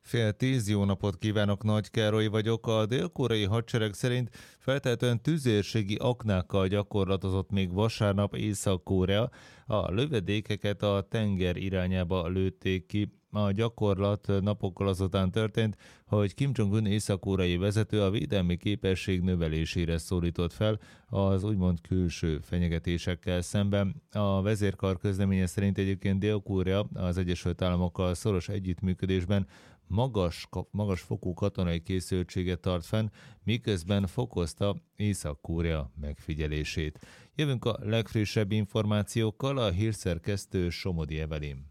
9:30, jó napot kívánok, Nagy Károly vagyok. A dél-koreai hadsereg szerint feltehetően tüzérségi aknákkal gyakorlatozott még vasárnap Észak-Korea. A lövedékeket a tenger irányába lőtték ki. A gyakorlat napokkal azután történt, hogy Kim Jong-un észak-koreai vezető a védelmi képesség növelésére szólított fel az úgymond külső fenyegetésekkel szemben. A vezérkar közleménye szerint egyébként Dél-Korea az Egyesült Államokkal szoros együttműködésben magas fokú katonai készültséget tart fenn, miközben fokozta Észak-Korea megfigyelését. Jövünk a legfrissebb információkkal, a hírszerkesztő Somodi Evelyn.